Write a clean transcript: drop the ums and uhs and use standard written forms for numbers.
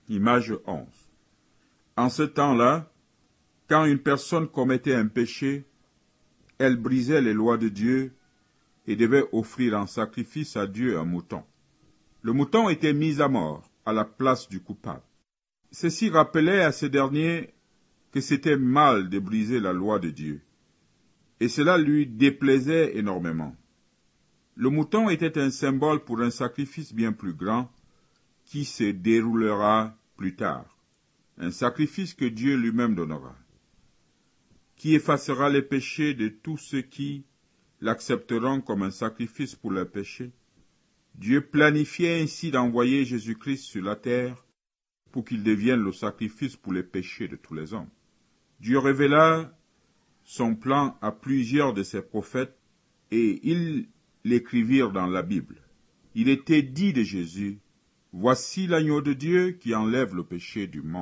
Image 11. En ce temps-là, quand une personne commettait un péché, elle brisait les lois de Dieu et devait offrir en sacrifice à Dieu un mouton. Le mouton était mis à mort à la place du coupable. Ceci rappelait à ce dernier que c'était mal de briser la loi de Dieu, et cela lui déplaisait énormément. Le mouton était un symbole pour un sacrifice bien plus grand qui se déroulera plus tard, un sacrifice que Dieu lui-même donnera, qui effacera les péchés de tous ceux qui l'accepteront comme un sacrifice pour leurs péchés. Dieu planifiait ainsi d'envoyer Jésus-Christ sur la terre pour qu'il devienne le sacrifice pour les péchés de tous les hommes. Dieu révéla son plan à plusieurs de ses prophètes et ils l'écrivirent dans la Bible. Il était dit de Jésus, « Voici l'agneau de Dieu qui enlève le péché du monde. »